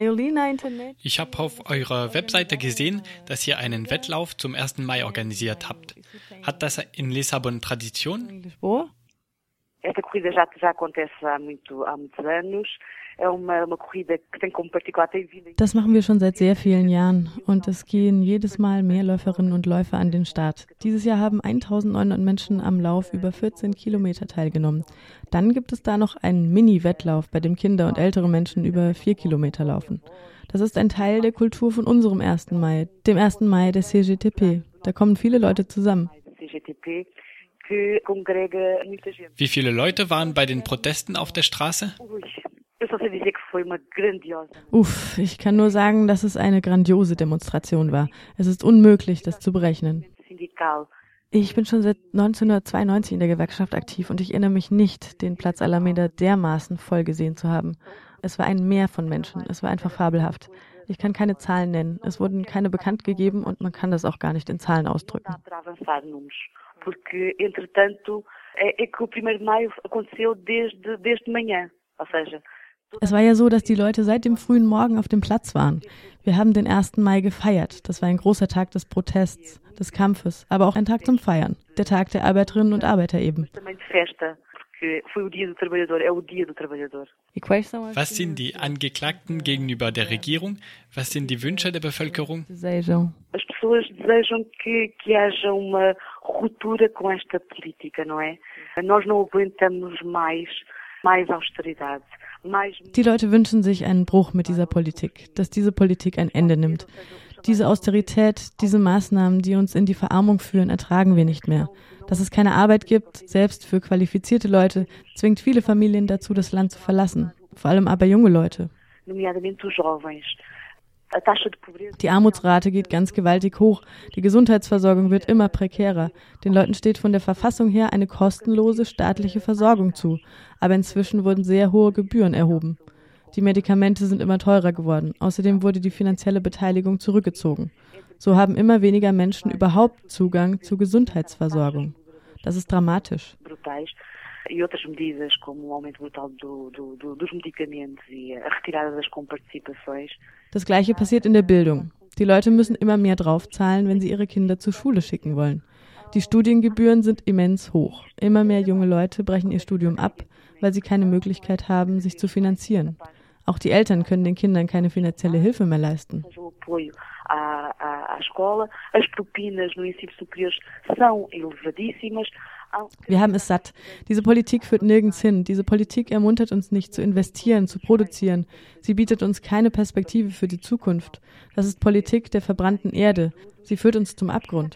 Ich habe auf eurer Webseite gesehen, dass ihr einen Wettlauf zum 1. Mai organisiert habt. Hat das in Lissabon Tradition? Esta corrida já acontece há muitos anos. É uma corrida que tem como particular. Das machen wir schon seit sehr vielen Jahren und es gehen jedes Mal mehr Läuferinnen und Läufer an den Start. Dieses Jahr haben 1900 Menschen am Lauf über 14 Kilometer teilgenommen. Dann gibt es da noch einen Mini-Wettlauf, bei dem Kinder und ältere Menschen über 4 Kilometer laufen. Das ist ein Teil der Kultur von unserem 1. Mai, dem 1. Mai der CGTP. Da kommen viele Leute zusammen. Wie viele Leute waren bei den Protesten auf der Straße? Ich kann nur sagen, dass es eine grandiose Demonstration war. Es ist unmöglich, das zu berechnen. Ich bin schon seit 1992 in der Gewerkschaft aktiv und ich erinnere mich nicht, den Platz Alameda dermaßen voll gesehen zu haben. Es war ein Meer von Menschen. Es war einfach fabelhaft. Ich kann keine Zahlen nennen. Es wurden keine bekannt gegeben und man kann das auch gar nicht in Zahlen ausdrücken. Porque, entretanto, é que o 1º de Maio aconteceu desde manhã, ou seja... Es war ja so, dass die Leute seit dem frühen Morgen auf dem Platz waren. Wir haben den 1. Mai gefeiert. Das war ein großer Tag des Protests, des Kampfes, aber auch ein Tag zum Feiern. Der Tag der Arbeiterinnen und Arbeiter eben. Was sind die Angeklagten gegenüber der Regierung? Was sind die Wünsche der Bevölkerung? As pessoas desejam que haja uma ruptura com esta política, não é? Nós não aguentamos mais Austeridade. Die Leute wünschen sich einen Bruch mit dieser Politik, dass diese Politik ein Ende nimmt. Diese Austerität, diese Maßnahmen, die uns in die Verarmung führen, ertragen wir nicht mehr. Dass es keine Arbeit gibt, selbst für qualifizierte Leute, zwingt viele Familien dazu, das Land zu verlassen. Vor allem aber junge Leute. Die Armutsrate geht ganz gewaltig hoch. Die Gesundheitsversorgung wird immer prekärer. Den Leuten steht von der Verfassung her eine kostenlose staatliche Versorgung zu. Aber inzwischen wurden sehr hohe Gebühren erhoben. Die Medikamente sind immer teurer geworden. Außerdem wurde die finanzielle Beteiligung zurückgezogen. So haben immer weniger Menschen überhaupt Zugang zur Gesundheitsversorgung. Das ist dramatisch. E outras medidas, como o aumento brutal dos medicamentos e a retirada das comparticipações. Das Gleiche passiert in der Bildung. Die Leute müssen immer mehr draufzahlen, wenn sie ihre Kinder zur Schule schicken wollen. Die Studiengebühren sind immens hoch. Immer mehr junge Leute brechen ihr Studium ab, weil sie keine Möglichkeit haben, sich zu finanzieren. Auch die Eltern können den Kindern keine finanzielle Hilfe mehr leisten. As propinas no ensino superior são elevadíssimas. Wir haben es satt. Diese Politik führt nirgends hin. Diese Politik ermuntert uns nicht zu investieren, zu produzieren. Sie bietet uns keine Perspektive für die Zukunft. Das ist Politik der verbrannten Erde. Sie führt uns zum Abgrund.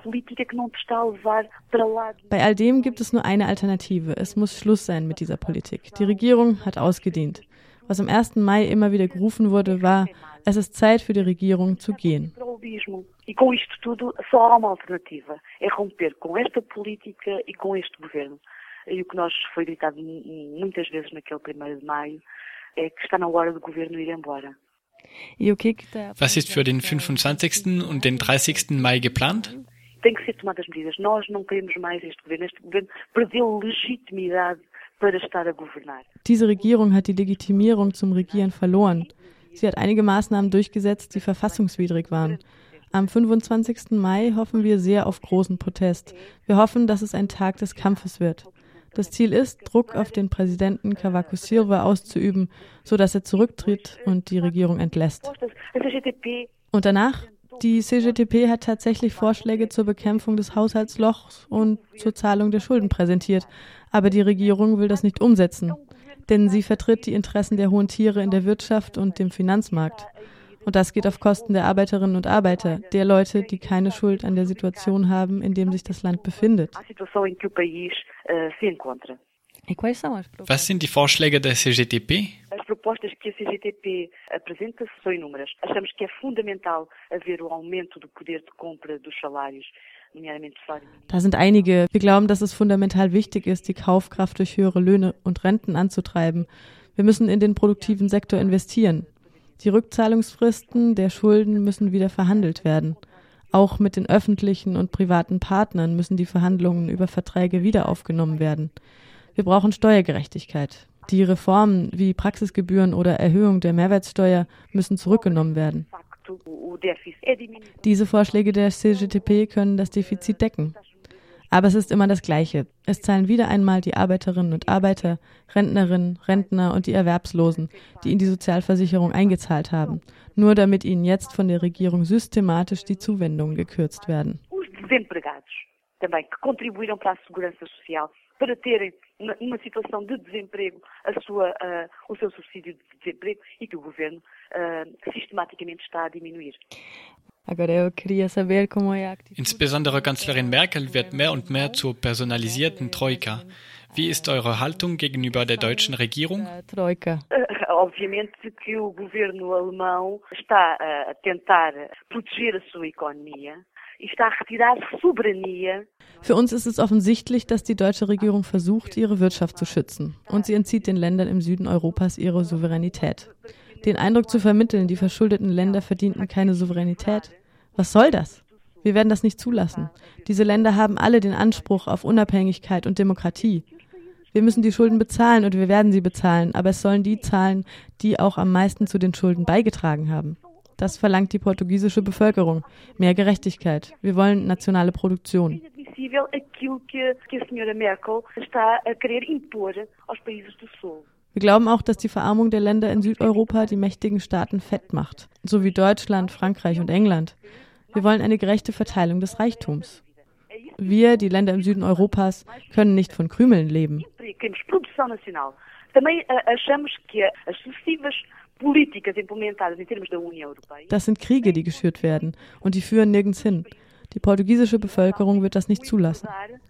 Bei all dem gibt es nur eine Alternative. Es muss Schluss sein mit dieser Politik. Die Regierung hat ausgedient. Was am 1. Mai immer wieder gerufen wurde, war, es ist Zeit für die Regierung zu gehen. E com isto tudo só há uma alternativa, é romper com esta política e com este governo. E o que nós foi gritado muitas vezes naquele 1º de Maio é que está na hora do governo ir embora. Was ist für den 25. und den 30. Mai geplant? Tem que ser tomadas medidas. Nós não queremos mais este governo. Este governo perdeu legitimidade para estar a governar. Diese Regierung hat die Legitimierung zum Regieren verloren. Sie hat einige Maßnahmen durchgesetzt, die verfassungswidrig waren. Am 25. Mai hoffen wir sehr auf großen Protest. Wir hoffen, dass es ein Tag des Kampfes wird. Das Ziel ist, Druck auf den Präsidenten Cavaco Silva auszuüben, sodass er zurücktritt und die Regierung entlässt. Und danach? Die CGTP hat tatsächlich Vorschläge zur Bekämpfung des Haushaltslochs und zur Zahlung der Schulden präsentiert. Aber die Regierung will das nicht umsetzen, denn sie vertritt die Interessen der hohen Tiere in der Wirtschaft und dem Finanzmarkt. Und das geht auf Kosten der Arbeiterinnen und Arbeiter, der Leute, die keine Schuld an der Situation haben, in dem sich das Land befindet. Was sind die Vorschläge der CGTP? As propostas que a CGTP apresenta são inúmeras. Achamos que é fundamental haver o aumento do poder de compra dos salários. Da sind einige. Wir glauben, dass es fundamental wichtig ist, die Kaufkraft durch höhere Löhne und Renten anzutreiben. Wir müssen in den produktiven Sektor investieren. Die Rückzahlungsfristen der Schulden müssen wieder verhandelt werden. Auch mit den öffentlichen und privaten Partnern müssen die Verhandlungen über Verträge wieder aufgenommen werden. Wir brauchen Steuergerechtigkeit. Die Reformen wie Praxisgebühren oder Erhöhung der Mehrwertsteuer müssen zurückgenommen werden. Diese Vorschläge der CGTP können das Defizit decken. Aber es ist immer das Gleiche. Es zahlen wieder einmal die Arbeiterinnen und Arbeiter, Rentnerinnen, Rentner und die Erwerbslosen, die in die Sozialversicherung eingezahlt haben, nur damit ihnen jetzt von der Regierung systematisch die Zuwendungen gekürzt werden. Também que contribuíram para a segurança social, para terem numa situação de desemprego o seu subsídio de desemprego e que o governo sistematicamente está a diminuir. Insbesondere Kanzlerin Merkel wird mehr und mehr zur personalisierten Troika. Wie ist eure Haltung gegenüber der deutschen Regierung? Obviamente que o governo alemão está a tentar proteger a sua economia. Für uns ist es offensichtlich, dass die deutsche Regierung versucht, ihre Wirtschaft zu schützen. Und sie entzieht den Ländern im Süden Europas ihre Souveränität. Den Eindruck zu vermitteln, die verschuldeten Länder verdienten keine Souveränität. Was soll das? Wir werden das nicht zulassen. Diese Länder haben alle den Anspruch auf Unabhängigkeit und Demokratie. Wir müssen die Schulden bezahlen und wir werden sie bezahlen, aber es sollen die zahlen, die auch am meisten zu den Schulden beigetragen haben. Das verlangt die portugiesische Bevölkerung. Mehr Gerechtigkeit. Wir wollen nationale Produktion. Wir glauben auch, dass die Verarmung der Länder in Südeuropa die mächtigen Staaten fett macht. So wie Deutschland, Frankreich und England. Wir wollen eine gerechte Verteilung des Reichtums. Wir, die Länder im Süden Europas, können nicht von Krümeln leben. Das sind Kriege, die geschürt werden und die führen nirgends hin. Die portugiesische Bevölkerung wird das nicht zulassen.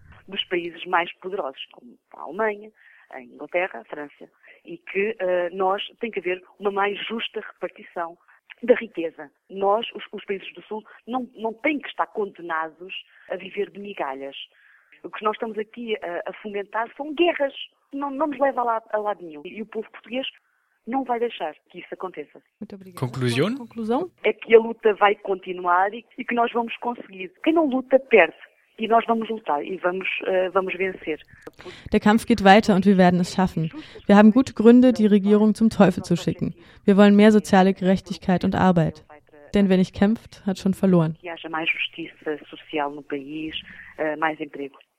Da riqueza. Nós, os países do Sul, não têm que estar condenados a viver de migalhas. O que nós estamos aqui a fomentar são guerras. Não nos leva a lado nenhum. E o povo português não vai deixar que isso aconteça. Conclusão? É que a luta vai continuar e que nós vamos conseguir. Quem não luta, perde. E nós vamos lutar e vamos vencer. Der Kampf geht weiter und wir werden es schaffen. Wir haben gute Gründe, die Regierung zum Teufel zu schicken. Wir wollen mehr soziale Gerechtigkeit und Arbeit. Denn wer nicht kämpft, hat schon verloren. Que haja mais justiça social no país, mais emprego.